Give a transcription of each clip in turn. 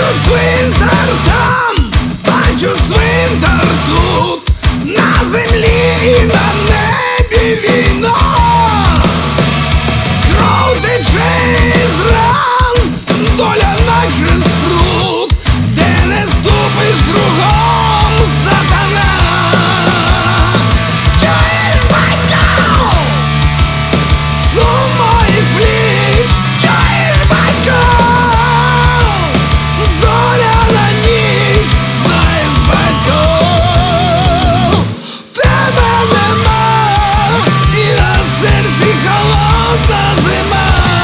цвинтар там, бачу цвинтар тут, на землі і на небі війна. Кров тече із ран, доля наче спрут, де не ступиш кругом сатана. Чуєш, батько, сум моїх пліч, чуєш, батько, зоряна ніч, знаєш, батько, тебе нема, і на серці холодна зима.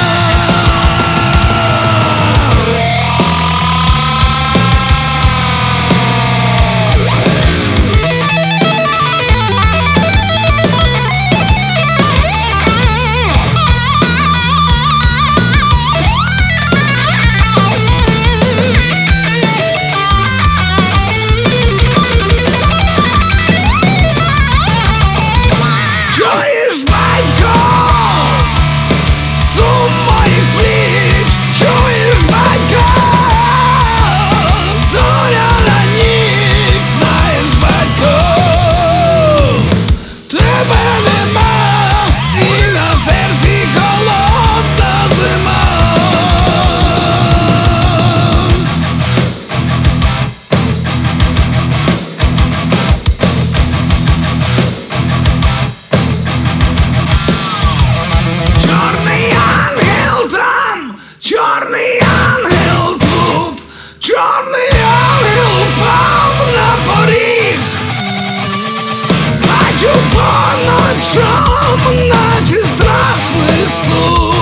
Чуєш, батько, сум моїх пліч, чуєш, батько, зоряна ніч, знаєш, батько, тебе нема, і на серці холодна зима. Чорний ангел там, чорний ангел тут, чорний ангел упав на поріг. Бачу по ночам, наче страшний сон.